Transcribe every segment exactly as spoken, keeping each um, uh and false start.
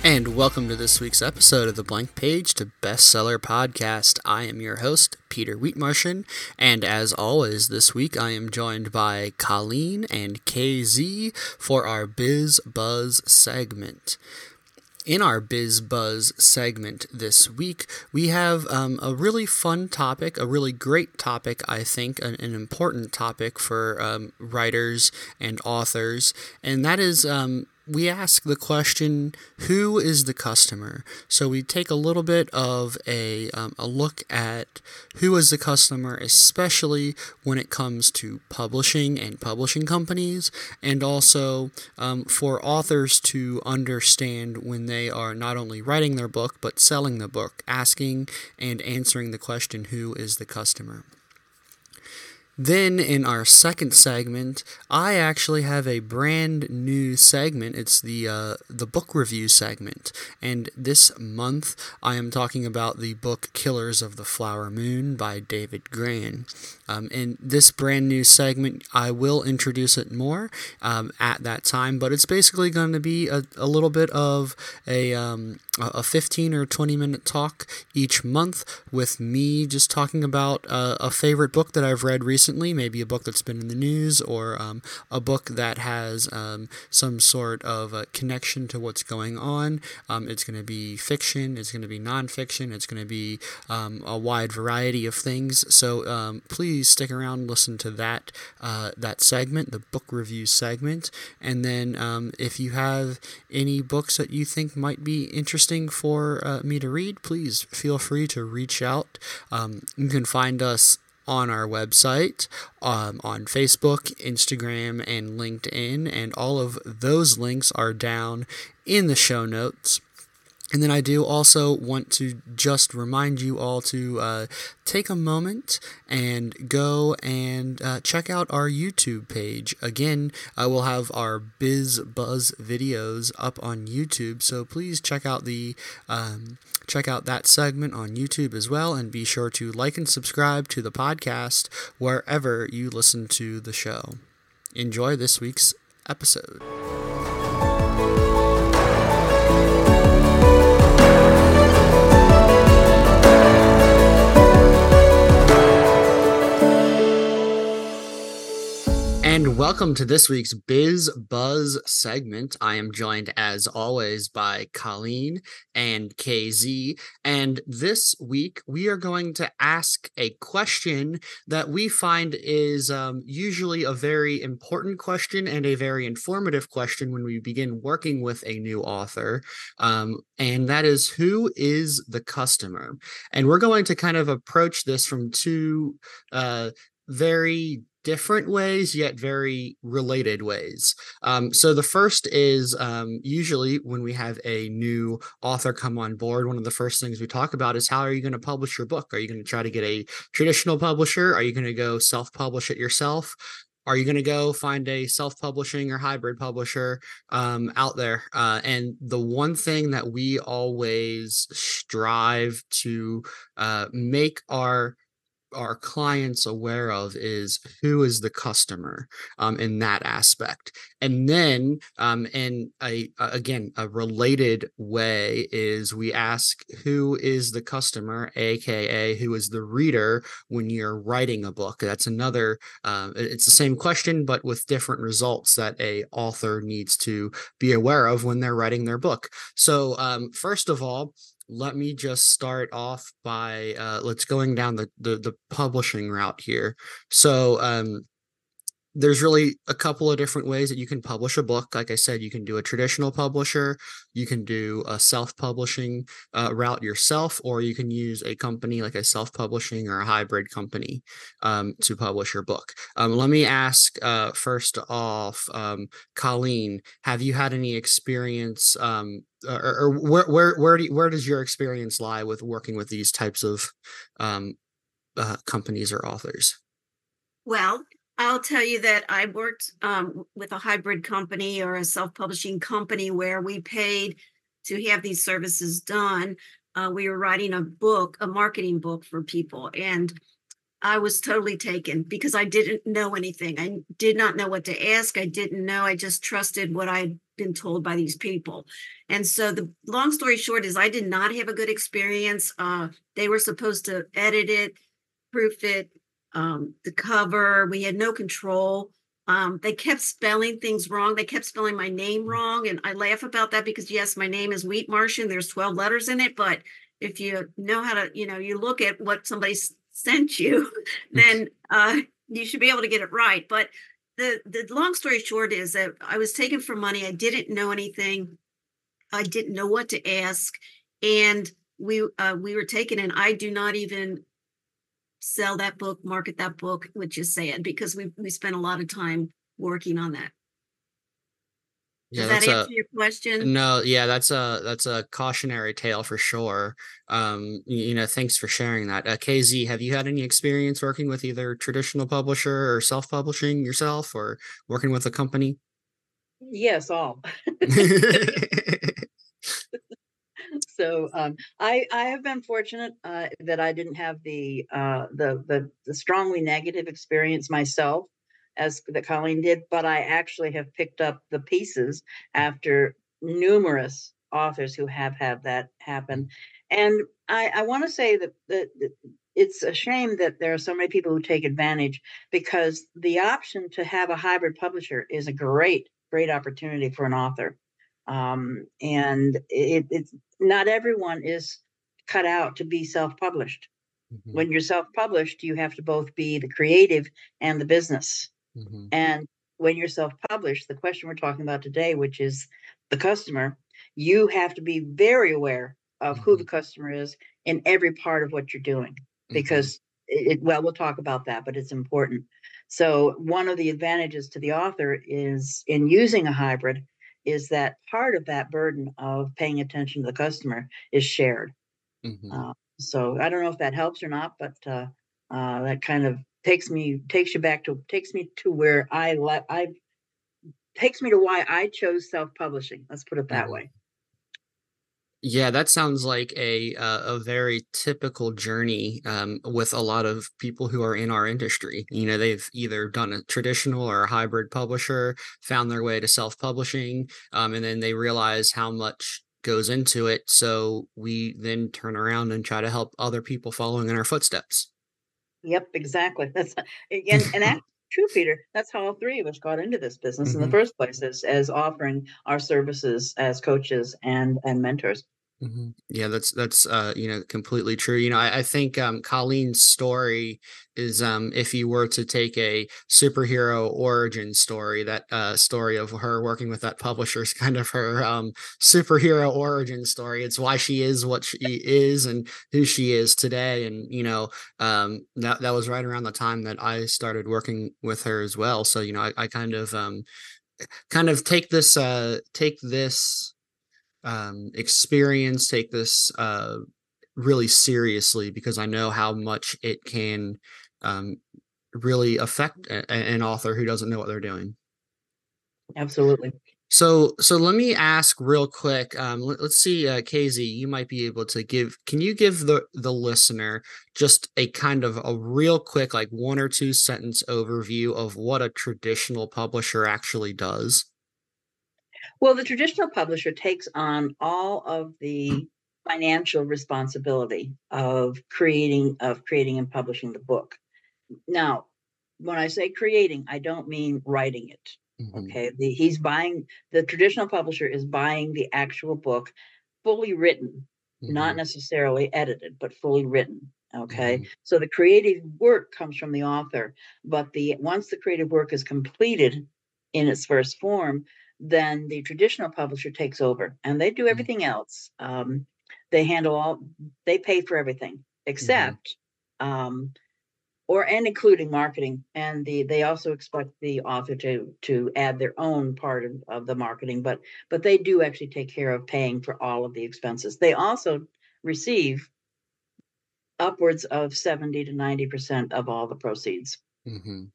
And welcome to this week's episode of the Blank Page to Bestseller Podcast. I am your host, Peter Wheatmartian, and as always, this week I am joined by Colleen and K Z for our Biz Buzz segment. In our Biz Buzz segment this week, we have um, a really fun topic, a really great topic, I think, an, an important topic for um, writers and authors, and that is um, we ask the question, who is the customer? So we take a little bit of a, um, a look at who is the customer, especially when it comes to publishing and publishing companies, and also um, for authors to understand when they are not only writing their book, but selling the book, asking and answering the question, who is the customer? Then in our second segment, I actually have a brand new segment. It's the uh, the book review segment. And this month, I am talking about the book Killers of the Flower Moon by David Grann. Um, in this brand new segment, I will introduce it more um, at that time, but it's basically going to be a, a little bit of a um, a fifteen or twenty minute talk each month with me just talking about uh, a favorite book that I've read recently, maybe a book that's been in the news, or um, a book that has um, some sort of a connection to what's going on. Um, it's going to be fiction, it's going to be nonfiction, it's going to be um, a wide variety of things. So um, please stick around and listen to that uh, that segment, the book review segment. And then um, if you have any books that you think might be interesting for uh, me to read, please feel free to reach out. Um, you can find us on our website, um, on Facebook, Instagram, and LinkedIn, and all of those links are down in the show notes. And then I do also want to just remind you all to uh, take a moment and go and uh, check out our YouTube page. Again, uh, we'll have our Biz Buzz videos up on YouTube, so please check out the um, check out that segment on YouTube as well, and be sure to like and subscribe to the podcast wherever you listen to the show. Enjoy this week's episode. And welcome to this week's Biz Buzz segment. I am joined, as always, by Colleen and K Z. And this week, we are going to ask a question that we find is um, usually a very important question and a very informative question when we begin working with a new author. Um, and that is, who is the customer? And we're going to kind of approach this from two uh, very different ways, yet very related ways. Um, so the first is um, usually when we have a new author come on board, one of the first things we talk about is, how are you going to publish your book? Are you going to try to get a traditional publisher? Are you going to go self-publish it yourself? Are you going to go find a self-publishing or hybrid publisher um, out there? Uh, and the one thing that we always strive to uh, make our our clients aware of is, who is the customer um, in that aspect. And then um, in a, again, a related way is, we ask, who is the customer, aka who is the reader when you're writing a book? That's another, uh, it's the same question, but with different results that a author needs to be aware of when they're writing their book. So um, first of all, let me just start off by uh, let's going down the, the the publishing route here. So um, there's really a couple of different ways that you can publish a book. Like I said, you can do a traditional publisher, you can do a self-publishing uh, route yourself, or you can use a company like a self-publishing or a hybrid company um, to publish your book. Um, let me ask uh, first off, um, Colleen, have you had any experience, um, or, or where where where do you, where does your experience lie with working with these types of um, uh, companies or authors? Well, I'll tell you that I worked um, with a hybrid company or a self-publishing company where we paid to have these services done. Uh, we were writing a book, a marketing book for people. And I was totally taken because I didn't know anything. I did not know what to ask. I didn't know. I just trusted what I'd been told by these people. And so the long story short is I did not have a good experience. Uh, they were supposed to edit it, proof it, um, the cover. We had no control. Um, they kept spelling things wrong. They kept spelling my name wrong. And I laugh about that because, yes, my name is Wheat Martian. There's twelve letters in it. But if you know how to, you know, you look at what somebody sent you, then uh, you should be able to get it right. But the, the long story short is that I was taken for money. I didn't know anything. I didn't know what to ask. And we uh, we were taken, and I do not even sell that book, market that book, which is sad because we we spent a lot of time working on that. Yeah, Does that that's a answer your question? no, yeah, that's a that's a cautionary tale for sure. Um, y- you know, thanks for sharing that. Uh, K Z, have you had any experience working with either traditional publisher or self-publishing yourself, or working with a company? Yes, all. So um, I I have been fortunate uh, that I didn't have the, uh, the the the strongly negative experience myself as that Colleen did, but I actually have picked up the pieces after numerous authors who have had that happen, and I I want to say that that. that it's a shame that there are so many people who take advantage, because the option to have a hybrid publisher is a great, great opportunity for an author. Um, and it, it's not everyone is cut out to be self-published. Mhm, When you're self-published, you have to both be the creative and the business. mhm, And when you're self-published, the question we're talking about today, which is the customer, you have to be very aware of who the mhm, customer is in every part of what you're doing, mhm, because it, well, we'll talk about that, but it's important. So one of the advantages to the author is in using a hybrid is that part of that burden of paying attention to the customer is shared. mhm. Uh, so I don't know if that helps or not, but uh, uh, that kind of takes me takes you back to takes me to where I let I takes me to why I chose self publishing. Let's put it that Mhm. way. Yeah, that sounds like a uh, a very typical journey um, with a lot of people who are in our industry. You know, they've either done a traditional or a hybrid publisher, found their way to self-publishing, um, and then they realize how much goes into it. So we then turn around and try to help other people following in our footsteps. Yep, exactly. That's and and that's true, Peter. That's how all three of us got into this business in the Hmm. first place, as as offering our services as coaches and and mentors. Hmm. Yeah, that's that's uh, you know, completely true. You know, I, I think um, Colleen's story is um, if you were to take a superhero origin story, that uh, story of her working with that publisher is kind of her um, superhero origin story. It's why she is what she is and who she is today. And you know, um, that that was right around the time that I started working with her as well. So you know, I, I kind of um, kind of take this uh, take this um, experience, take this uh, really seriously because I know how much it can um, really affect a- an author who doesn't know what they're doing. Absolutely. So, so let me ask real quick. Um, let, us see, uh, K Z, you might be able to give. Can you give the the listener just a kind of a real quick, like one or two sentence overview of what a traditional publisher actually does? Well, the traditional publisher takes on all of the financial responsibility of creating of creating and publishing the book. Now, when I say creating, I don't mean writing it. Hmm. Okay, the, he's buying the traditional publisher is buying the actual book fully written, not Hmm. necessarily edited, but fully written. Okay, Hmm. so the creative work comes from the author, but the once the creative work is completed in its first form, then the traditional publisher takes over and they do everything else. Um, they handle all, they pay for everything Hmm. except um, or and including marketing, and the they also expect the author to to add their own part of, of the marketing, but but they do actually take care of paying for all of the expenses. They also receive upwards of seventy to ninety percent of all the proceeds. Hmm.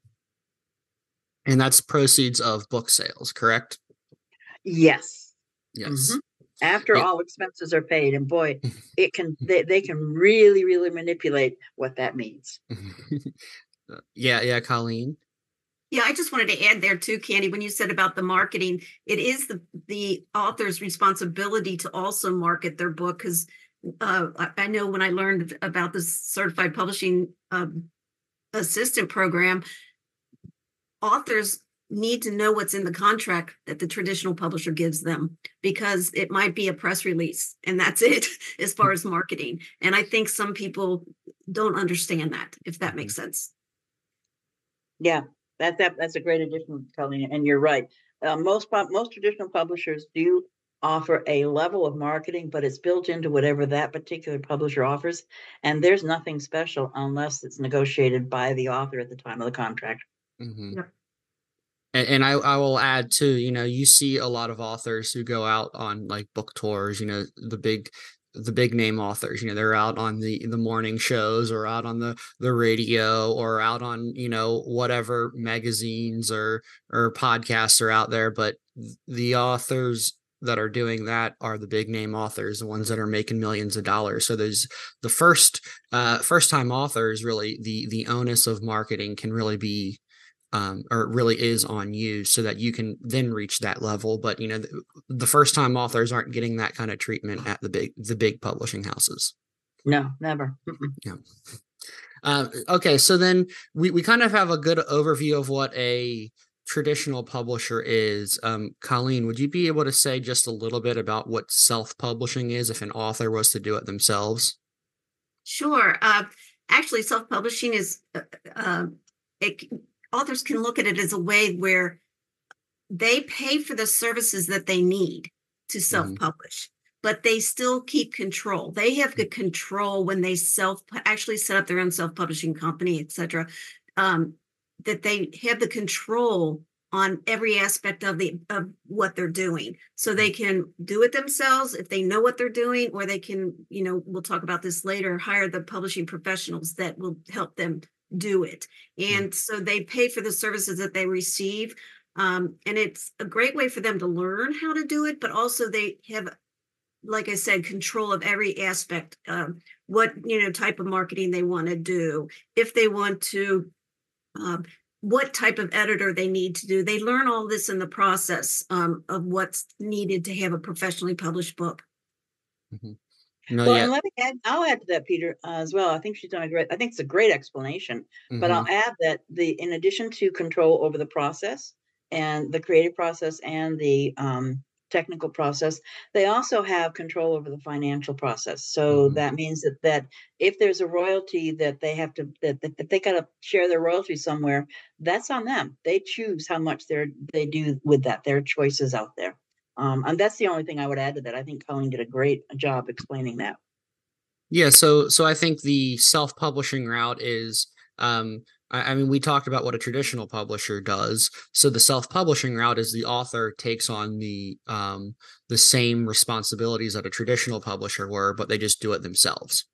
And that's proceeds of book sales, correct? Yes. Yes. Hmm. after Yeah. all expenses are paid. And boy, it can they, they can really, really manipulate what that means. yeah, yeah, Colleen. Yeah, I just wanted to add there too, Candy, when you said about the marketing, it is the the author's responsibility to also market their book, because uh, I, I know when I learned about this certified publishing um, assistant program, authors need to know what's in the contract that the traditional publisher gives them, because it might be a press release and that's it as far as marketing. And I think some people don't understand that, if that makes sense. Yeah, that, that that's a great addition, Colleen, and you're right. Uh, most pub- most traditional publishers do offer a level of marketing, but it's built into whatever that particular publisher offers, and there's nothing special unless it's negotiated by the author at the time of the contract. Mm-hmm. Yep. And, and I, I will add too, you know, you see a lot of authors who go out on like book tours, you know, the big the big name authors, you know, they're out on the the morning shows or out on the the radio or out on, you know, whatever magazines or or podcasts are out there. But the authors that are doing that are the big name authors, the ones that are making millions of dollars. So there's the first uh first time authors, really the the onus of marketing can really be um, or it really is on you, so that you can then reach that level. But you know, the, the first time authors aren't getting that kind of treatment at the big the big publishing houses. No, never. Yeah. Uh, okay, so then we we kind of have a good overview of what a traditional publisher is. Um, Colleen, would you be able to say just a little bit about what self-publishing is if an author was to do it themselves? Sure. Uh, actually, self-publishing is uh, uh, it, authors can look at it as a way where they pay for the services that they need to self-publish, mm-hmm. but they still keep control. They have the control when they self actually set up their own self-publishing company, et cetera. Um, that they have the control on every aspect of the of what they're doing, so they can do it themselves if they know what they're doing, or they can, you know, we'll talk about this later, hire the publishing professionals that will help them do it. And so they pay for the services that they receive. Um, and it's a great way for them to learn how to do it, but also they have, like I said, control of every aspect, um, what, you know, type of marketing they want to do, if they want to, um, what type of editor they need to do. They learn all this in the process um, of what's needed to have a professionally published book. Mm-hmm. No, well, yeah. and let me add, I'll add to that, Peter, uh, as well. I think she's done a great, I think it's a great explanation, mm-hmm. but I'll add that the, in addition to control over the process and the creative process and the um, technical process, they also have control over the financial process. So mm-hmm. that means that, that if there's a royalty that they have to, that, that, that they got to share their royalty somewhere, that's on them. They choose how much they're, they do with that, their choices out there. Um, and that's the only thing I would add to that. I think Colleen did a great job explaining that. Yeah, so so I think the self-publishing route is, um, I, I mean, we talked about what a traditional publisher does. So the self-publishing route is the author takes on the um, the same responsibilities that a traditional publisher were, but they just do it themselves.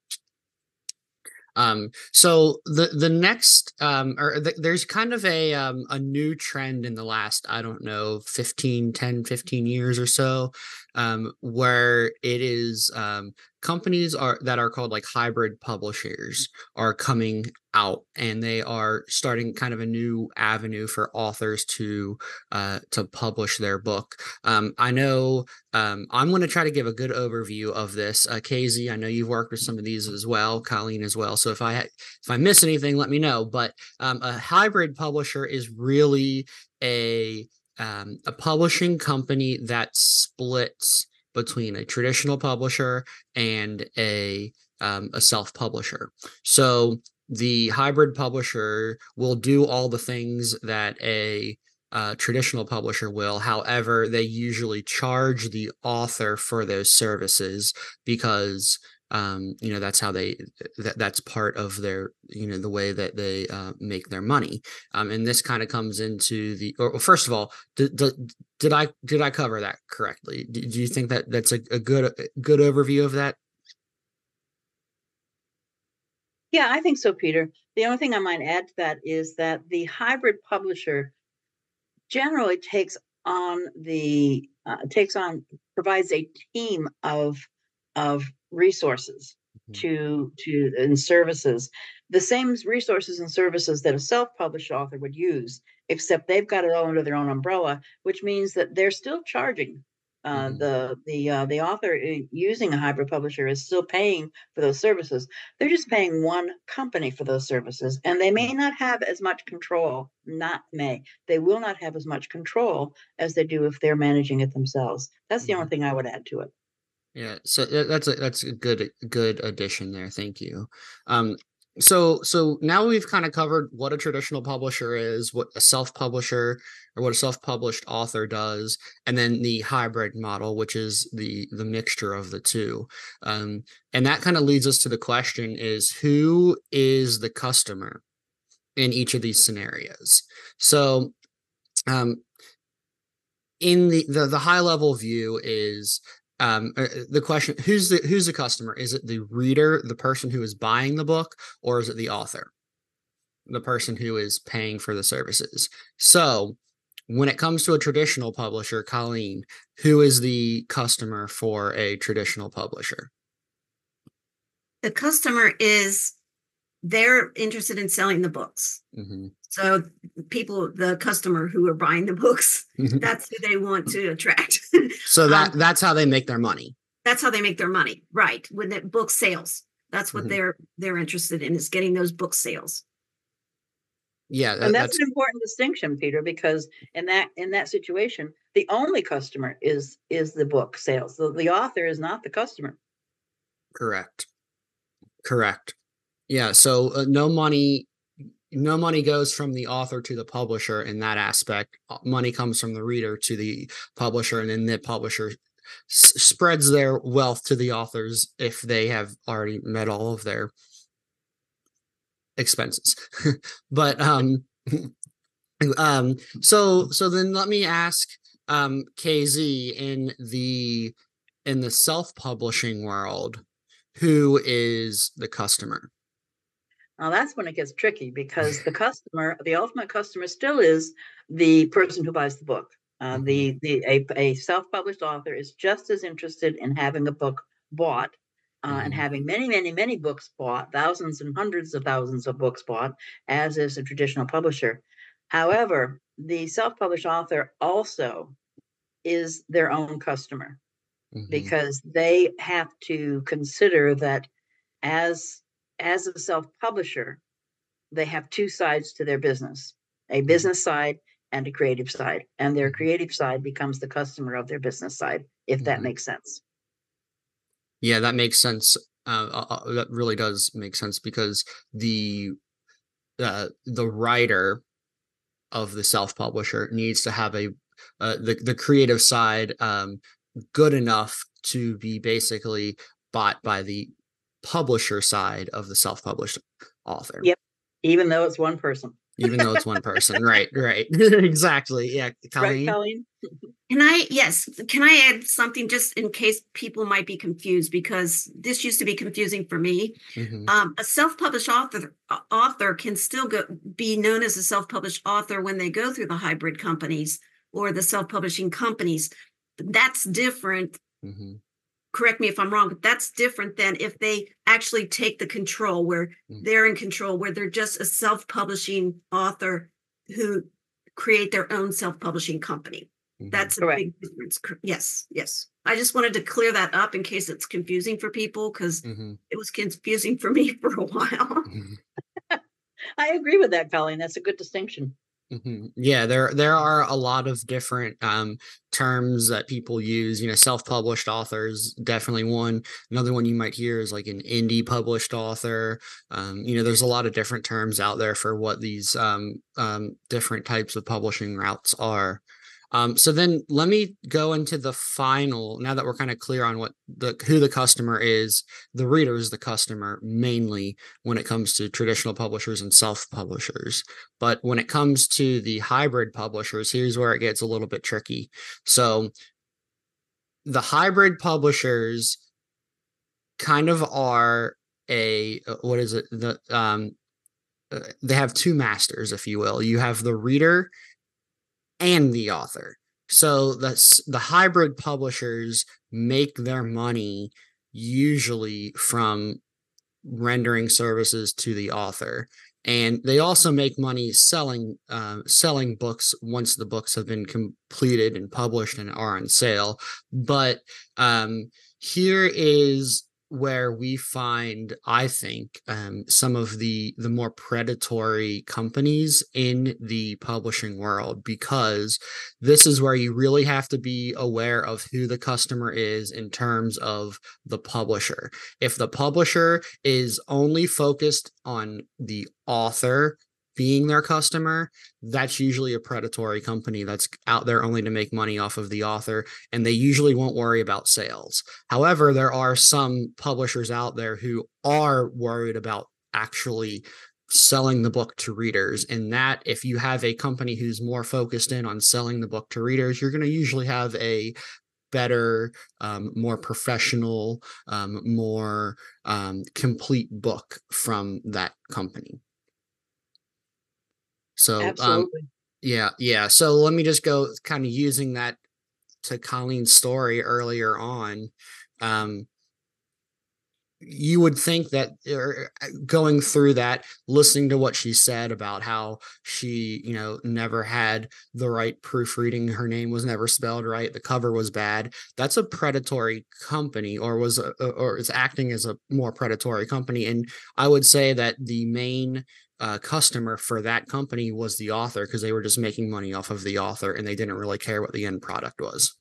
Um, so the the next um, or th- there's kind of a um, a new trend in the last, I don't know, fifteen, ten, fifteen years or so, um, where it is um, companies are that are called like hybrid publishers are coming out, and they are starting kind of a new avenue for authors to uh, to publish their book. Um, I know um, I'm going to try to give a good overview of this. Uh, K Z, I know you've worked with some of these as well, Colleen as well. So if I if I miss anything, let me know. But um, a hybrid publisher is really a um, a publishing company that splits between a traditional publisher and a um, a self-publisher. So the hybrid publisher will do all the things that a uh, traditional publisher will. However, they usually charge the author for those services because um, you know, that's how they that, that's part of their, you know, the way that they uh, make their money. Um, and this kind of comes into the, or first of all, did, did, did I did I cover that correctly? Do, do you think that that's a, a good good overview of that? Yeah, I think so, Peter. The only thing I might add to that is that the hybrid publisher generally takes on the uh, takes on provides a team of of resources Mhm. to to and services, the same resources and services that a self-published author would use, except they've got it all under their own umbrella, which means that they're still charging. Uh, Mhm. the the uh, the author uh, using a hybrid publisher is still paying for those services. They're just paying one company for those services, and they may not have as much control. Not may they will not have as much control as they do if they're managing it themselves. That's the only Mhm. thing I would add to it. Yeah, so tha- that's a that's a good good addition there. Thank you. Um, so so now we've kind of covered what a traditional publisher is, what a self-publisher or what a self-published author does, and then the hybrid model, which is the the mixture of the two. Um, and that kind of leads us to the question is who is the customer in each of these scenarios? So um, in the the, the high level view is um, uh, the question who's the who's the customer? Is it the reader, the person who is buying the book, or is it the author, the person who is paying for the services? So when it comes to a traditional publisher, Colleen, who is the customer for a traditional publisher? The customer is they're interested in selling the books. Mm-hmm. So people, the customer who are buying the books, that's who they want to attract. So that um, that's how they make their money. that's how they make their money, right? When the book sales, that's what Mhm. they're they're interested in, is getting those book sales. Yeah, And that, that's that's an important distinction, Peter, because in that in that situation, the only customer is is the book sales. The, the author is not the customer. correct. Correct. Yeah, so uh, no money no money goes from the author to the publisher in that aspect. Uh, Money comes from the reader to the publisher, and then the publisher s- spreads their wealth to the authors if they have already met all of their expenses. But um, um, so so then let me ask um, K Z in the in the self-publishing world, who is the customer? Now that's when it gets tricky because the customer, the ultimate customer, still is the person who buys the book. Uh, Mhm. the the a, a self-published author is just as interested in having a book bought uh, and Mhm. having many, many, many books bought, thousands and hundreds of thousands of books bought, as is a traditional publisher. However, the self-published author also is their own customer Mhm. because they have to consider that as as a self-publisher, they have two sides to their business, a Mhm. business side and a creative side, and their Mhm. creative side becomes the customer of their business side, if that Mhm. makes sense. Yeah, that makes sense. Uh, uh, uh, that really does make sense because the uh, the writer of the self-publisher needs to have a uh, the the creative side um, good enough to be basically bought by the publisher side of the self-published author, Yep, even though it's one person. even though it's one person. Right, right, exactly. Yeah, Right, Colleen. Colleen? Can I, yes, can I add something just in case people might be confused, because this used to be confusing for me. Hmm. Um, a self-published author author can still go be known as a self-published author when they go through the hybrid companies or the self-publishing companies. That's different. Hmm. Correct me if I'm wrong, but that's different than if they actually take the control, where they're in control, where they're just a self-publishing author who create their own self-publishing company. Hmm. That's a Correct. big difference. Yes, yes. I just wanted to clear that up in case it's confusing for people, because Hmm. it was confusing for me for a while. I agree with that, Colleen. That's a good distinction. Hmm. Yeah, there there are a lot of different um, terms that people use. You know, self-published authors, definitely one. Another one you might hear is like an indie published author. Um, you know, there's a lot of different terms out there for what these um, um, different types of publishing routes are. Um, so then let me go into the final. Now that we're kind of clear on what the who the customer is, the reader is the customer mainly when it comes to traditional publishers and self-publishers. But when it comes to the hybrid publishers, here's where it gets a little bit tricky. So the hybrid publishers kind of are a uh, what is it? The um uh, they have two masters, if you will. You have the reader and the author. So that's the hybrid publishers make their money usually from rendering services to the author. And they also make money selling uh, selling books once the books have been completed and published and are on sale. But um, here is where we find, I think, um, some of the the more predatory companies in the publishing world, because this is where you really have to be aware of who the customer is in terms of the publisher. If the publisher is only focused on the author being their customer, that's usually a predatory company that's out there only to make money off of the author, and they usually won't worry about sales. However, there are some publishers out there who are worried about actually selling the book to readers, and that if you have a company who's more focused in on selling the book to readers, you're going to usually have a better, um, more professional, um, more um, complete book from that company. So, um, yeah, yeah. So let me just go kind of using that to Colleen's story earlier on. Um, you would think that er, going through that, listening to what she said about how she, you know, never had the right proofreading, her name was never spelled right, the cover was bad. That's a predatory company, or was, a, or is acting as a more predatory company. And I would say that the main uh, customer for that company was the author, because they were just making money off of the author and they didn't really care what the end product was.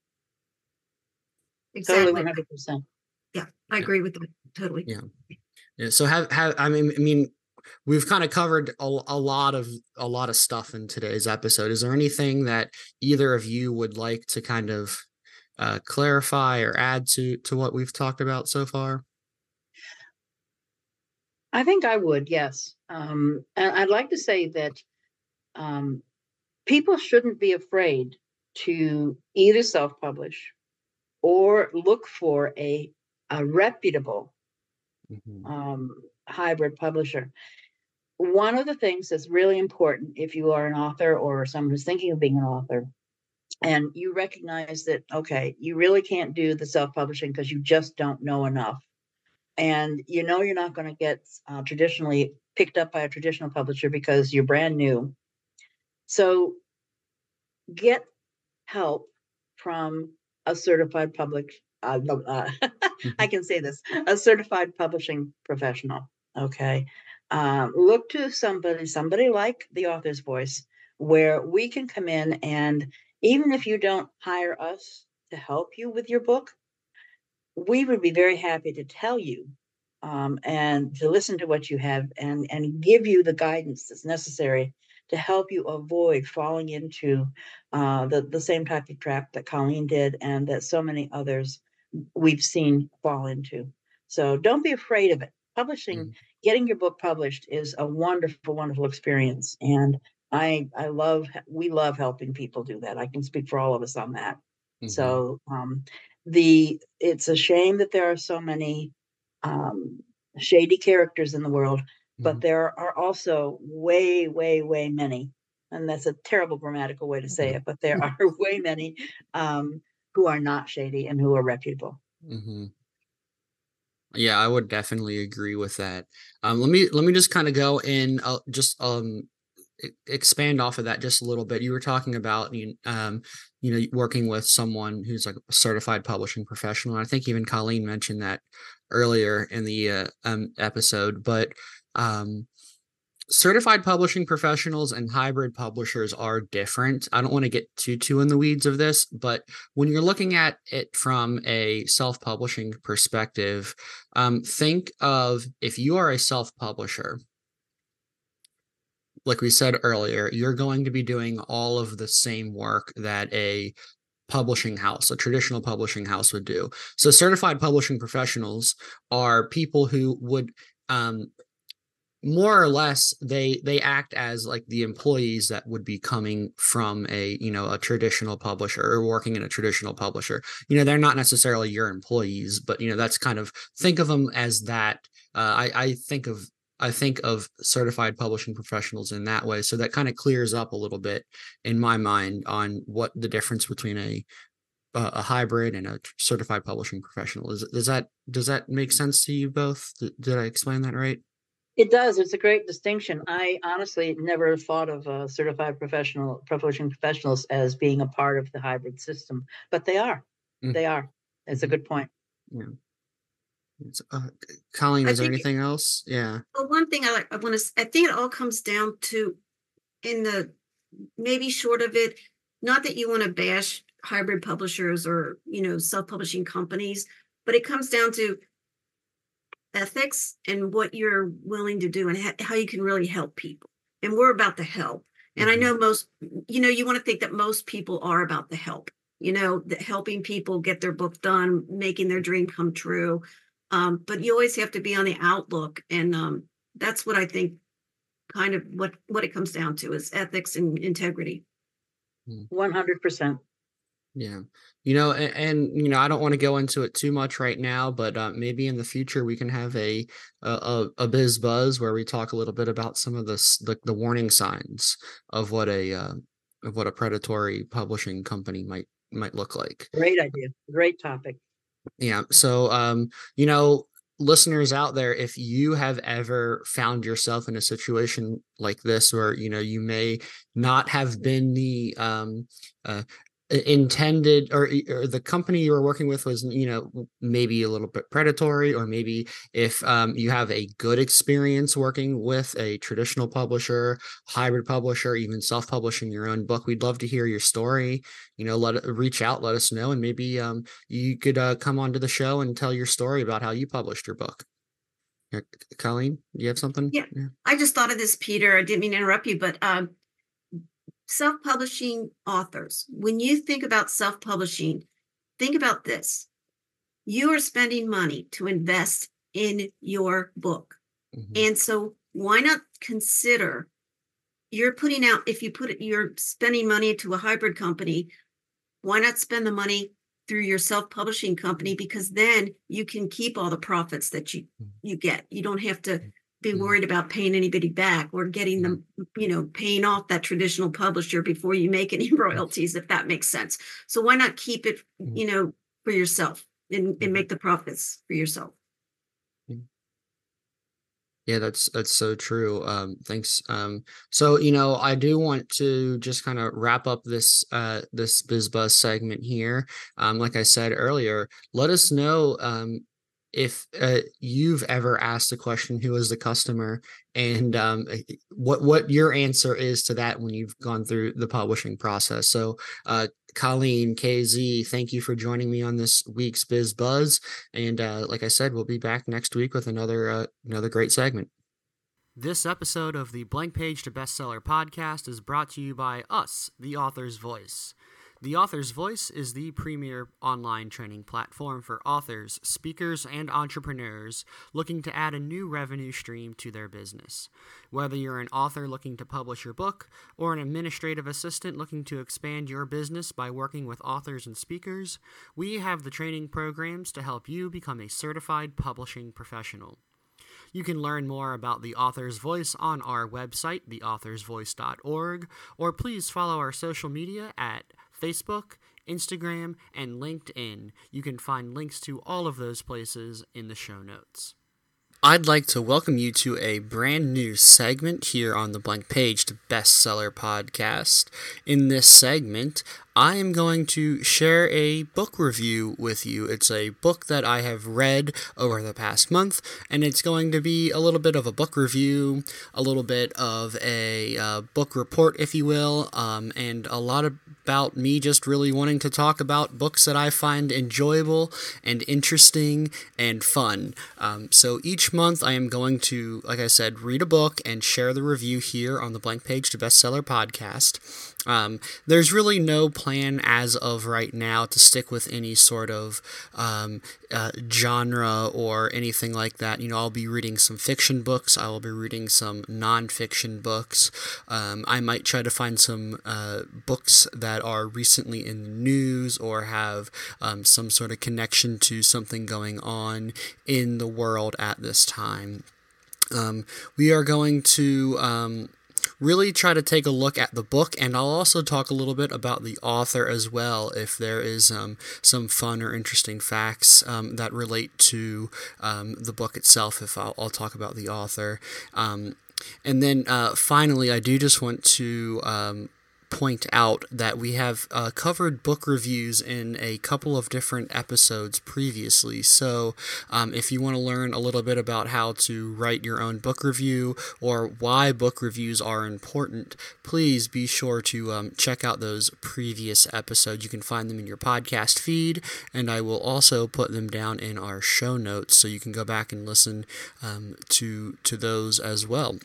Exactly. Totally, one hundred percent. Yeah, I agree with that totally. Yeah. Yeah. So have, have I mean, I mean, we've kind of covered a, a lot of a lot of stuff in today's episode. Is there anything that either of you would like to kind of uh, clarify or add to to what we've talked about so far? I think I would, yes. Um, and I'd like to say that um, people shouldn't be afraid to either self-publish or look for a, a reputable mm-hmm. um, hybrid publisher. One of the things that's really important if you are an author or someone who's thinking of being an author, and you recognize that, okay, you really can't do the self-publishing because you just don't know enough. And you know you're not going to get uh, traditionally picked up by a traditional publisher because you're brand new. So get help from a certified public, uh, uh, I can say this, a certified publishing professional, okay? Um, look to somebody, somebody like The Author's Voice, where we can come in, and even if you don't hire us to help you with your book, we would be very happy to tell you um, and to listen to what you have and, and give you the guidance that's necessary to help you avoid falling into uh, the, the same type of trap that Colleen did and that so many others we've seen fall into. So don't be afraid of it. Publishing, mm-hmm. getting your book published is a wonderful, wonderful experience. And I, I love, we love helping people do that. I can speak for all of us on that. Mm-hmm. So um, the, it's a shame that there are so many um, shady characters in the world, but there are also way, way, way many, and that's a terrible grammatical way to say it, but there are way many um, who are not shady and who are reputable. Mm-hmm. Yeah, I would definitely agree with that. Um, let me let me just kind of go in, uh, just um, expand off of that just a little bit. You were talking about you, um, you know, working with someone who's like a certified publishing professional. And I think even Colleen mentioned that earlier in the uh, um, episode, but um, certified publishing professionals and hybrid publishers are different. I don't want to get too too in the weeds of this, but when you're looking at it from a self-publishing perspective, um, think of if you are a self-publisher, like we said earlier, you're going to be doing all of the same work that a publishing house, a traditional publishing house would do. So certified publishing professionals are people who would um, more or less they they act as like the employees that would be coming from a you know a traditional publisher or working in a traditional publisher. You know, they're not necessarily your employees, but you know that's kind of, think of them as that. uh, I, I think of I think of certified publishing professionals in that way. So that kind of clears up a little bit in my mind on what the difference between a a, a hybrid and a certified publishing professional is. Does that does that make sense to you both? Did, did I explain that right? It does. It's a great distinction. I honestly never thought of uh, certified professional publishing professionals as being a part of the hybrid system, but they are. Mm. They are. It's a good point. Yeah. Uh, Colleen, is there anything it, else? Yeah. Well, one thing I like, I want to, I think it all comes down to, in the maybe short of it, not that you want to bash hybrid publishers or, you know, self-publishing companies, but it comes down to ethics and what you're willing to do and ha- how you can really help people. And we're about the help. And mm-hmm. I know most, you know, you want to think that most people are about the help, you know, that helping people get their book done, making their dream come true. Um, but you always have to be on the outlook. And um, that's what I think kind of what, what it comes down to is ethics and integrity. one hundred percent. Yeah. You know, and, and, you know, I don't want to go into it too much right now, but uh, maybe in the future we can have a, a, a biz buzz where we talk a little bit about some of this, the, the warning signs of what a, uh, of what a predatory publishing company might, might look like. Great idea. Great topic. Yeah. So, um, you know, listeners out there, if you have ever found yourself in a situation like this, where, you know, you may not have been the, um, uh, intended or, or the company you were working with was, you know, maybe a little bit predatory, or maybe if um, you have a good experience working with a traditional publisher, hybrid publisher, even self-publishing your own book, we'd love to hear your story. You know, let reach out, let us know, and maybe um, you could uh, come onto the show and tell your story about how you published your book. Here, Colleen, do you have something? Yeah, yeah, I just thought of this, Peter. I didn't mean to interrupt you, but um, self-publishing authors, when you think about self-publishing, think about this. You are spending money to invest in your book. Mm-hmm. And so why not consider, you're putting out, if you put it, you're spending money to a hybrid company, why not spend the money through your self-publishing company? Because then you can keep all the profits that you, you get. You don't have to be worried about paying anybody back or getting them, you know, paying off that traditional publisher before you make any royalties, if that makes sense. So why not keep it, you know, for yourself and, and make the profits for yourself? Yeah, that's that's so true. Um, thanks. Um, so, you know, I do want to just kind of wrap up this uh, this BizBuzz segment here. Um, like I said earlier, let us know um, if uh, you've ever asked a question, who is the customer, and um, what what your answer is to that when you've gone through the publishing process. So, uh, Colleen, K Z, thank you for joining me on this week's Biz Buzz. And uh, like I said, we'll be back next week with another uh, another great segment. This episode of the Blank Page to Bestseller podcast is brought to you by us, The Author's Voice. The Author's Voice is the premier online training platform for authors, speakers, and entrepreneurs looking to add a new revenue stream to their business. Whether you're an author looking to publish your book, or an administrative assistant looking to expand your business by working with authors and speakers, we have the training programs to help you become a certified publishing professional. You can learn more about The Author's Voice on our website, the authors voice dot org, or please follow our social media at Facebook, Instagram, and LinkedIn. You can find links to all of those places in the show notes. I'd like to welcome you to a brand new segment here on the Blank Page to Bestseller podcast. In this segment, I am going to share a book review with you. It's a book that I have read over the past month, and it's going to be a little bit of a book review, a little bit of a uh, book report, if you will, um, and a lot about me just really wanting to talk about books that I find enjoyable and interesting and fun. Um, so each month I am going to, like I said, read a book and share the review here on the Blank Page to Bestseller podcast. Um, there's really no plan as of right now to stick with any sort of um, uh, genre or anything like that. You know, I'll be reading some fiction books. I will be reading some nonfiction books. Um, I might try to find some uh, books that are recently in the news or have um, some sort of connection to something going on in the world at this time. Um, we are going to um, really try to take a look at the book, and I'll also talk a little bit about the author as well, if there is um, some fun or interesting facts um, that relate to um, the book itself, if I'll, I'll talk about the author. Um, and then uh, finally, I do just want to um, point out that we have uh, covered book reviews in a couple of different episodes previously. So um, if you want to learn a little bit about how to write your own book review or why book reviews are important, please be sure to um, check out those previous episodes. You can find them in your podcast feed, and I will also put them down in our show notes so you can go back and listen um, to to those as well.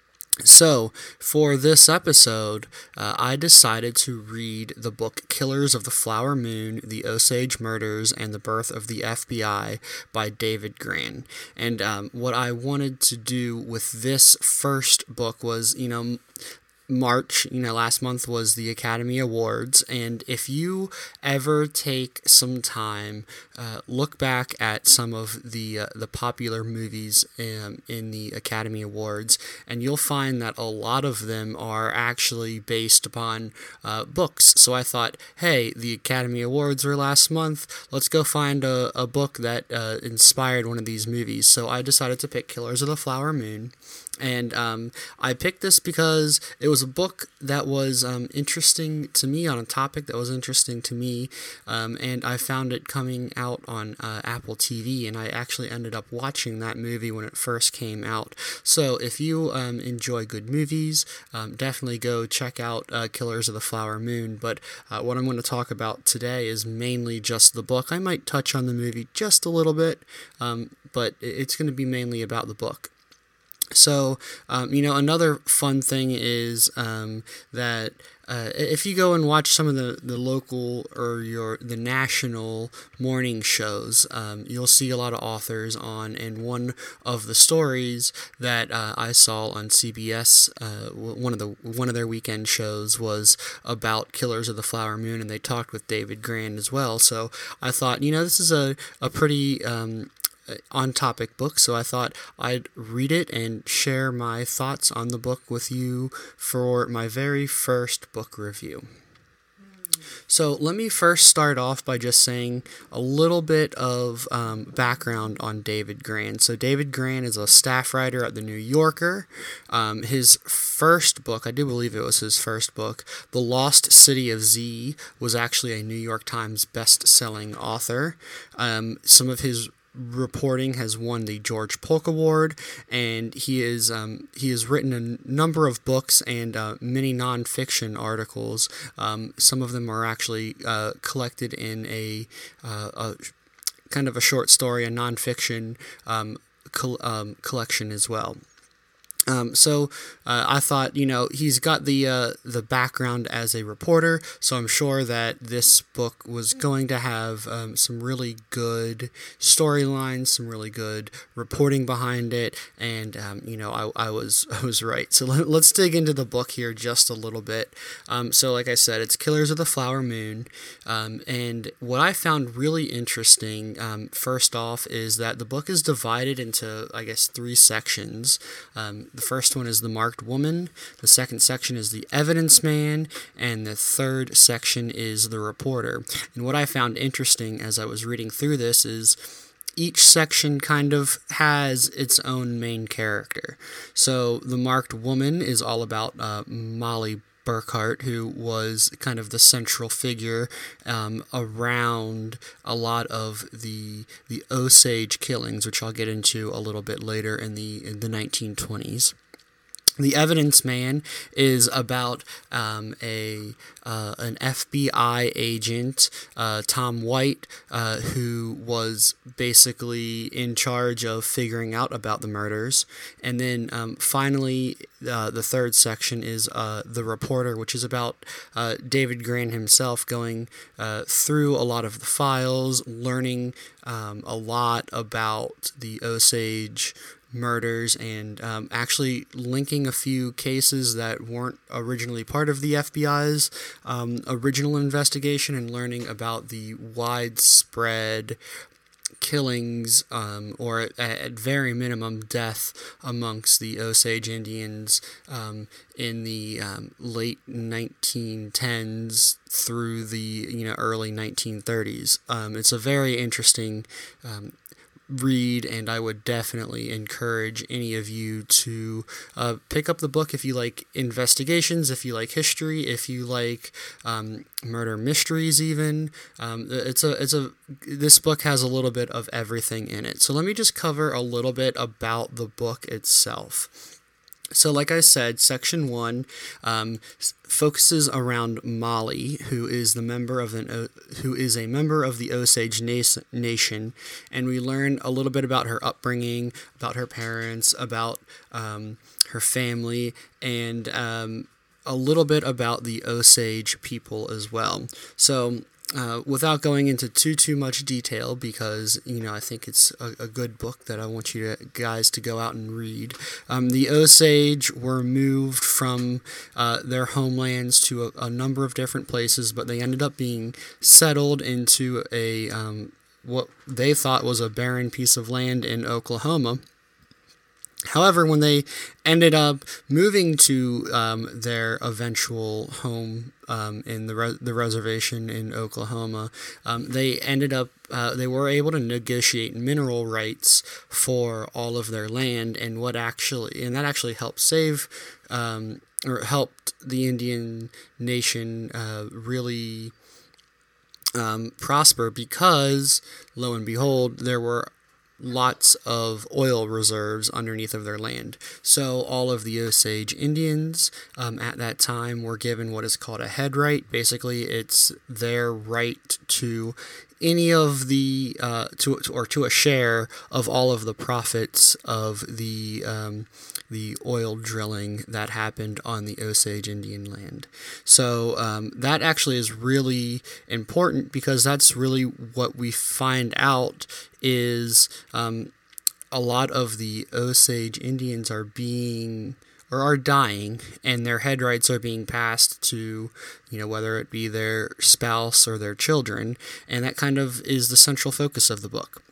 So, for this episode, uh, I decided to read the book Killers of the Flower Moon, The Osage Murders, and the Birth of the F B I by David Grann. And um, what I wanted to do with this first book was, you know, March, you know, last month was the Academy Awards, and if you ever take some time, uh, look back at some of the uh, the popular movies in, in the Academy Awards, and you'll find that a lot of them are actually based upon uh, books. So I thought, hey, the Academy Awards were last month, let's go find a, a book that uh, inspired one of these movies. So I decided to pick Killers of the Flower Moon. And um, I picked this because it was a book that was um, interesting to me, on a topic that was interesting to me, um, and I found it coming out on uh, Apple T V, and I actually ended up watching that movie when it first came out. So if you um, enjoy good movies, um, definitely go check out uh, Killers of the Flower Moon, but uh, what I'm going to talk about today is mainly just the book. I might touch on the movie just a little bit, um, but it's going to be mainly about the book. So, um, you know, another fun thing is um, that uh, if you go and watch some of the, the local or your the national morning shows, um, you'll see a lot of authors on. And one of the stories that uh, I saw on C B S, uh, one of the one of their weekend shows, was about Killers of the Flower Moon, and they talked with David Grann as well. So I thought, you know, this is a a pretty um, on-topic book, so I thought I'd read it and share my thoughts on the book with you for my very first book review. So let me first start off by just saying a little bit of um, background on David Grann. So David Grann is a staff writer at The New Yorker. Um, his first book, I do believe it was his first book, The Lost City of Z, was actually a New York Times best-selling author. Um, some of his reporting has won the George Polk Award, and he is um, he has written a number of books and uh, many nonfiction articles. Um, some of them are actually uh, collected in a, uh, a kind of a short story, a nonfiction um, col- um, collection as well. Um, so uh, I thought, you know, he's got the uh, the background as a reporter, so I'm sure that this book was going to have um, some really good storylines, some really good reporting behind it, and um, you know, I, I was I was right. So let, let's dig into the book here just a little bit. Um, so like I said, it's Killers of the Flower Moon, um, and what I found really interesting, um, first off, is that the book is divided into, I guess, three sections. Um, The first one is The Marked Woman, the second section is The Evidence Man, and the third section is The Reporter. And what I found interesting as I was reading through this is each section kind of has its own main character. So The Marked Woman is all about uh, Molly Burkhart, who was kind of the central figure um, around a lot of the the Osage killings, which I'll get into a little bit later in the in the nineteen twenties. The Evidence Man is about um, a uh, an F B I agent, uh, Tom White, uh, who was basically in charge of figuring out about the murders. And then um, finally, uh, the third section is uh, The Reporter, which is about uh, David Grann himself going uh, through a lot of the files, learning um, a lot about the Osage murders, and um, actually linking a few cases that weren't originally part of the F B I's um, original investigation, and learning about the widespread killings, um, or at, at very minimum death amongst the Osage Indians um, in the um, late nineteen tens through the you know early nineteen thirties. Um, it's a very interesting um, read, and I would definitely encourage any of you to uh, pick up the book if you like investigations, if you like history, if you like um, murder mysteries. Even um, it's a it's a this book has a little bit of everything in it. So let me just cover a little bit about the book itself. So like I said, section one um, focuses around Molly, who is the member of an o- who is a member of the Osage na- Nation, and we learn a little bit about her upbringing, about her parents, about um, her family, and um, a little bit about the Osage people as well. So Uh, without going into too too much detail, because you know I think it's a, a good book that I want you to, guys to go out and read. Um, the Osage were moved from uh, their homelands to a, a number of different places, but they ended up being settled into a um, what they thought was a barren piece of land in Oklahoma. However, when they ended up moving to um, their eventual home um, in the re- the reservation in Oklahoma, um, they ended up uh, they were able to negotiate mineral rights for all of their land, and what actually and that actually helped save um, or helped the Indian Nation uh, really um, prosper, because lo and behold, there were lots of oil reserves underneath of their land. So all of the Osage Indians um, at that time were given what is called a head right. Basically, it's their right to any of the uh, to or to a share of all of the profits of the um, the oil drilling that happened on the Osage Indian land. So um, that actually is really important, because that's really what we find out is um, a lot of the Osage Indians are being or are dying, and their head rights are being passed to, you know, whether it be their spouse or their children, and that kind of is the central focus of the book.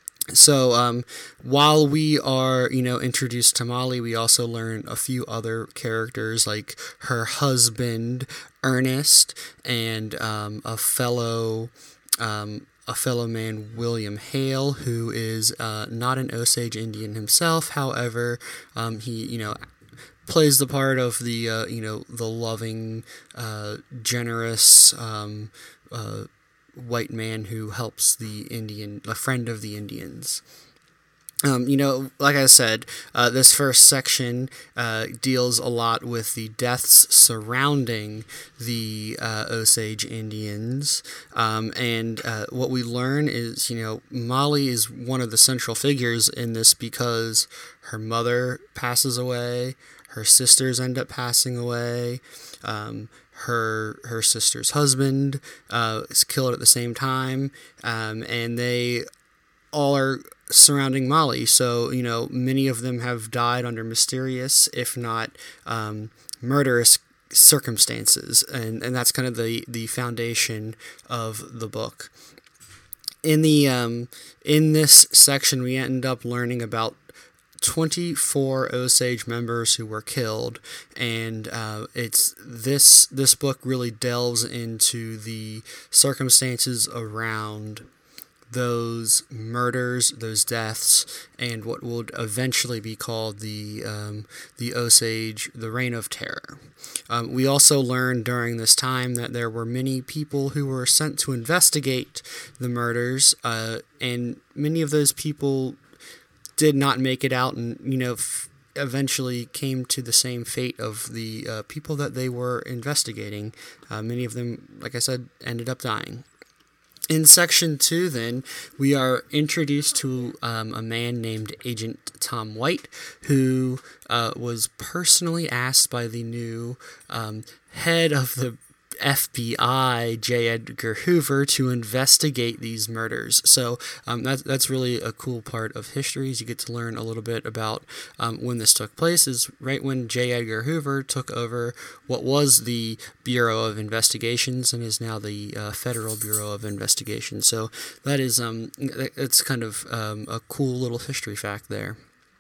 So um, while we are, you know, introduced to Molly, we also learn a few other characters, like her husband, Ernest, and um, a fellow um, a fellow man, William Hale, who is uh, not an Osage Indian himself. However, um, he, you know, plays the part of the, uh, you know, the loving, uh, generous um, uh, white man who helps the Indian, a friend of the Indians. Um, you know, like I said, uh, this first section uh, deals a lot with the deaths surrounding the uh, Osage Indians, um, and uh, what we learn is, you know, Molly is one of the central figures in this, because her mother passes away, her sisters end up passing away, um, her her sister's husband uh, is killed at the same time, um, and they all are surrounding Molly. So, you know, many of them have died under mysterious, if not um, murderous circumstances. And, and that's kind of the, the foundation of the book. In the um, in this section, we end up learning about twenty-four Osage members who were killed, and uh, it's this this book really delves into the circumstances around those murders, those deaths, and what would eventually be called the um, the Osage, the Reign of Terror. Um, we also learned during this time that there were many people who were sent to investigate the murders, uh, and many of those people did not make it out, and you know f- eventually came to the same fate of the uh, people that they were investigating. Uh, many of them, like I said, ended up dying. In section two, then, we are introduced to um, a man named Agent Tom White, who uh, was personally asked by the new um, head of the F B I J. Edgar Hoover to investigate these murders. So um, that's that's really a cool part of history. Is you get to learn a little bit about um, when this took place. Is right when J. Edgar Hoover took over what was the Bureau of Investigations and is now the uh, Federal Bureau of Investigation. So that is um it's kind of um, a cool little history fact there.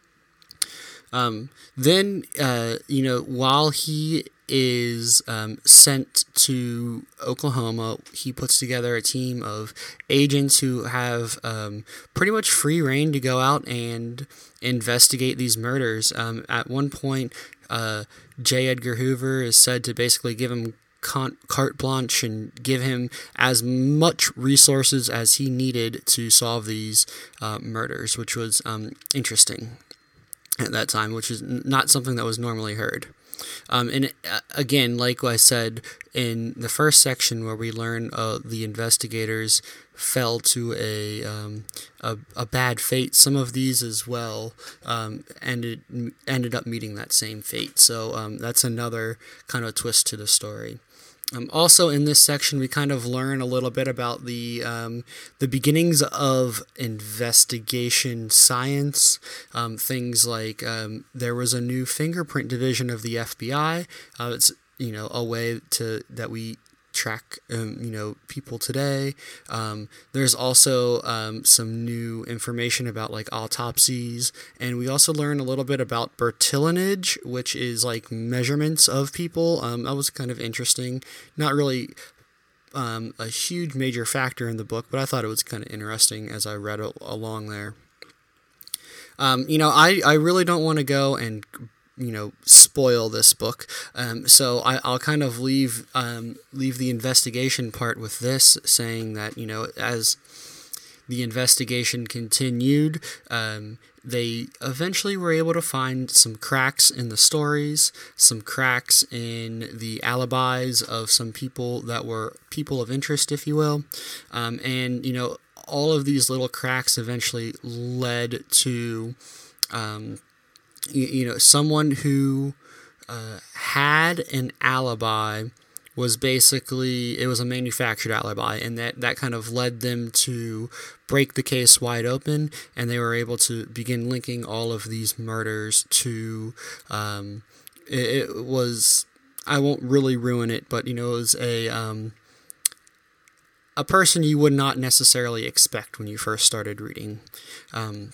Um, then uh, you know while he is um, sent to Oklahoma, he puts together a team of agents who have um, pretty much free reign to go out and investigate these murders. Um, at one point, uh, J. Edgar Hoover is said to basically give him carte blanche and give him as much resources as he needed to solve these uh, murders, which was um, interesting at that time, which is not something that was normally heard. Um, and uh, again, like I said in the first section where we learn uh, the investigators fell to a, um, a a bad fate, some of these as well um, ended ended up meeting that same fate. So um, that's another kind of twist to the story. Um, also, in this section, we kind of learn a little bit about the um, the beginnings of investigation science. Um, things like um, there was a new fingerprint division of the F B I. Uh, it's you know a way to that we track um, you know people today. Um, there's also um, some new information about like autopsies, and we also learn a little bit about Bertillonage, which is like measurements of people. Um, that was kind of interesting. Not really um, a huge major factor in the book, but I thought it was kind of interesting as I read a- along there. Um, you know, I, I really don't want to go and you know, spoil this book. Um, so I, I'll kind of leave um, leave the investigation part with this, saying that, you know, as the investigation continued, um, they eventually were able to find some cracks in the stories, some cracks in the alibis of some people that were people of interest, if you will. Um, and, you know, all of these little cracks eventually led to... Um, You, you know, someone who uh, had an alibi was basically, it was a manufactured alibi, and that, that kind of led them to break the case wide open, and they were able to begin linking all of these murders to, um, it, it was, I won't really ruin it, but, you know, it was a, um, a person you would not necessarily expect when you first started reading. Um,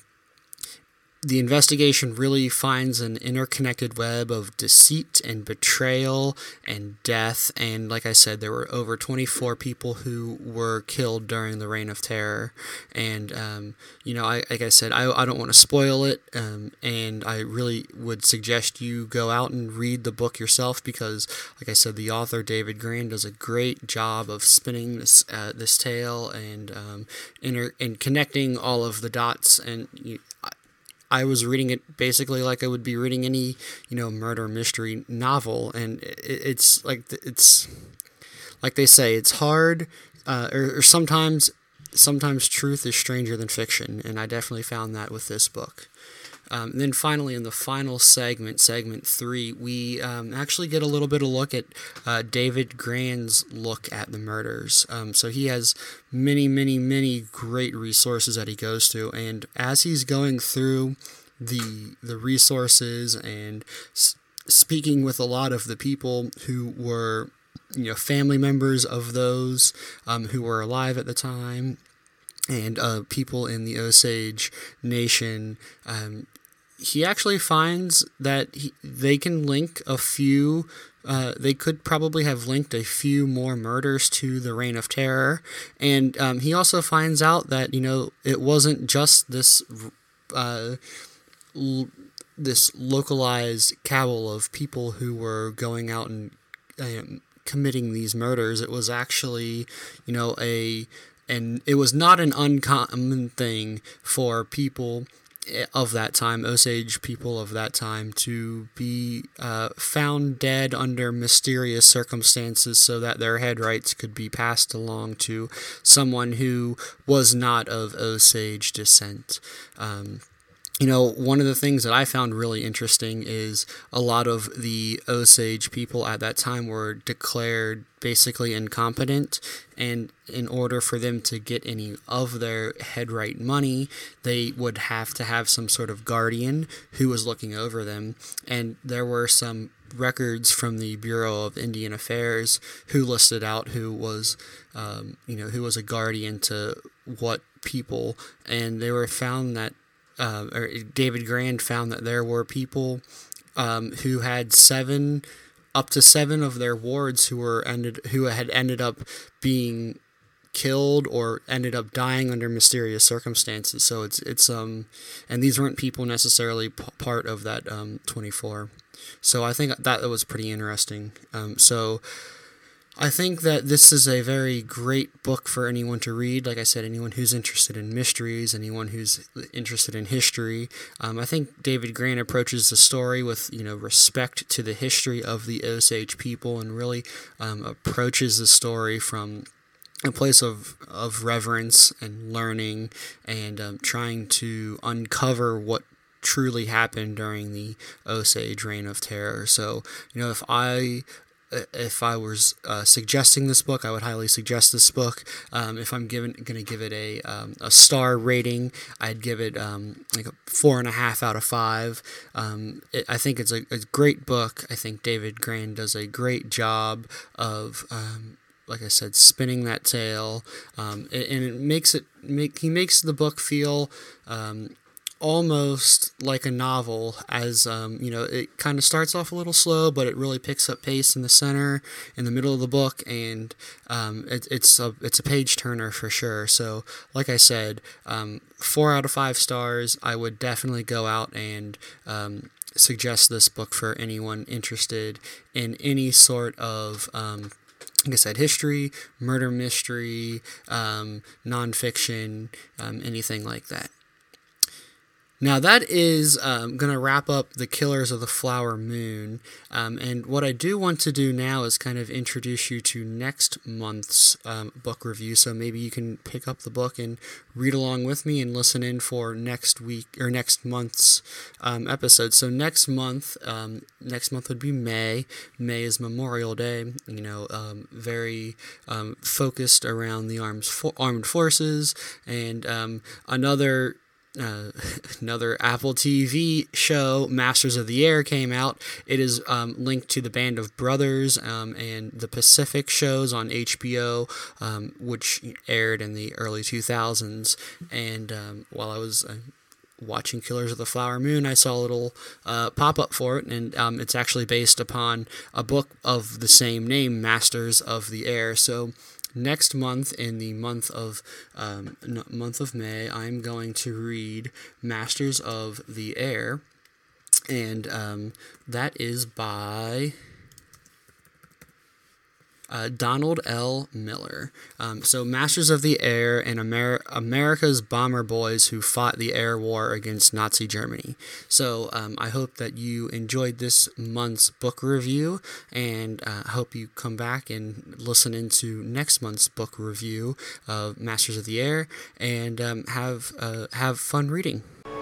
The investigation really finds an interconnected web of deceit and betrayal and death. And like I said, there were over twenty-four people who were killed during the Reign of Terror. And, um, you know, I, like I said, I, I don't want to spoil it. Um, and I really would suggest you go out and read the book yourself because, like I said, the author, David Grann, does a great job of spinning this uh, this tale and, um, inter- and connecting all of the dots. And you, I was reading it basically like I would be reading any, you know, murder mystery novel, and it, it's like it's like they say, it's hard, uh, or, or sometimes sometimes truth is stranger than fiction, and I definitely found that with this book. Um, and then finally, in the final segment, segment three, we um, actually get a little bit of look at uh, David Grann's look at the murders. Um, so he has many, many, many great resources that he goes to, and as he's going through the the resources and s- speaking with a lot of the people who were, you know, family members of those um, who were alive at the time, and uh, people in the Osage Nation, um, he actually finds that he, they can link a few, uh, they could probably have linked a few more murders to the Reign of Terror. And um, he also finds out that, you know, it wasn't just this, uh, l- this localized cabal of people who were going out and um, committing these murders. It was actually, you know, a... And it was not an uncommon thing for people of that time, Osage people of that time, to be uh, found dead under mysterious circumstances so that their head rights could be passed along to someone who was not of Osage descent. Um, you know, one of the things that I found really interesting is a lot of the Osage people at that time were declared basically incompetent, and in order for them to get any of their headright money, they would have to have some sort of guardian who was looking over them. And there were some records from the Bureau of Indian Affairs who listed out who was, um, you know, who was a guardian to what people, and they were found that Uh, or David Grand found that there were people um, who had seven, up to seven of their wards who were ended who had ended up being killed or ended up dying under mysterious circumstances. So it's it's um, and these weren't people necessarily p- part of that um twenty-four. So I think that was pretty interesting. Um, so. I think that this is a very great book for anyone to read. Like I said, anyone who's interested in mysteries, anyone who's interested in history. Um, I think David Grand approaches the story with, you know, respect to the history of the Osage people, and really um, approaches the story from a place of, of reverence and learning, and um, trying to uncover what truly happened during the Osage Reign of Terror. So, you know, if I... If I was uh, suggesting this book, I would highly suggest this book. Um, if I'm given going to give it a um, a star rating, I'd give it um, like a four and a half out of five. Um, it, I think it's a, a great book. I think David Grand does a great job of, um, like I said, spinning that tale, um, and, and it makes it make he makes the book feel. Um, almost like a novel, as um, you know, it kind of starts off a little slow, but it really picks up pace in the center, in the middle of the book, and um, it, it's a it's a page turner for sure. So, like I said, um, four out of five stars. I would definitely go out and um, suggest this book for anyone interested in any sort of um, like I said, history, murder mystery, um, nonfiction, um, anything like that. Now that is um, going to wrap up the Killers of the Flower Moon, um, and what I do want to do now is kind of introduce you to next month's um, book review, so maybe you can pick up the book and read along with me and listen in for next week, or next month's um, episode. So next month, um, next month would be May. May is Memorial Day, you know, um, very um, focused around the arms fo- armed forces, and um, another Uh, another Apple T V show, Masters of the Air, came out. It is um, linked to the Band of Brothers um, and the Pacific shows on H B O, um, which aired in the early two thousands. And um, while I was uh, watching Killers of the Flower Moon, I saw a little uh, pop-up for it, and um, it's actually based upon a book of the same name, Masters of the Air. So next month, in the month of um, n- month of May, I'm going to read Masters of the Air, and um, that is by uh, Donald L. Miller. Um, so, Masters of the Air and Amer- America's Bomber Boys Who Fought the Air War Against Nazi Germany. So, um, I hope that you enjoyed this month's book review, and I uh, hope you come back and listen into next month's book review of Masters of the Air, and um, have uh, have fun reading.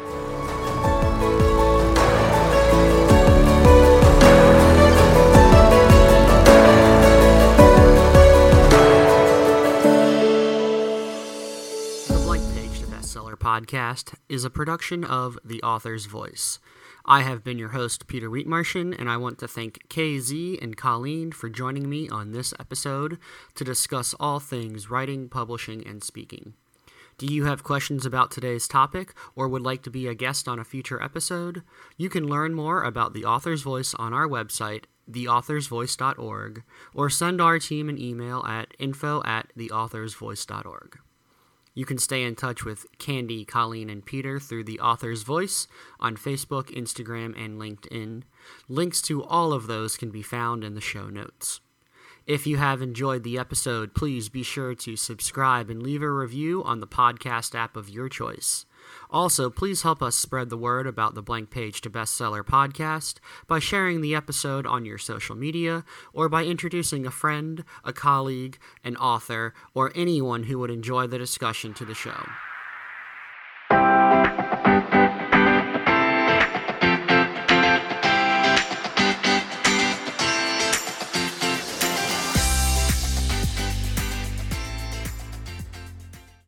Podcast is a production of The Author's Voice. I have been your host, Peter Wheatmartian, and I want to thank K Z and Colleen for joining me on this episode to discuss all things writing, publishing, and speaking. Do you have questions about today's topic, or would like to be a guest on a future episode? You can learn more about The Author's Voice on our website, the authors voice dot org, or send our team an email at info at the authors voice dot org. You can stay in touch with Candy, Colleen, and Peter through The Author's Voice on Facebook, Instagram, and LinkedIn. Links to all of those can be found in the show notes. If you have enjoyed the episode, please be sure to subscribe and leave a review on the podcast app of your choice. Also, please help us spread the word about the Blank Page to Bestseller podcast by sharing the episode on your social media, or by introducing a friend, a colleague, an author, or anyone who would enjoy the discussion to the show.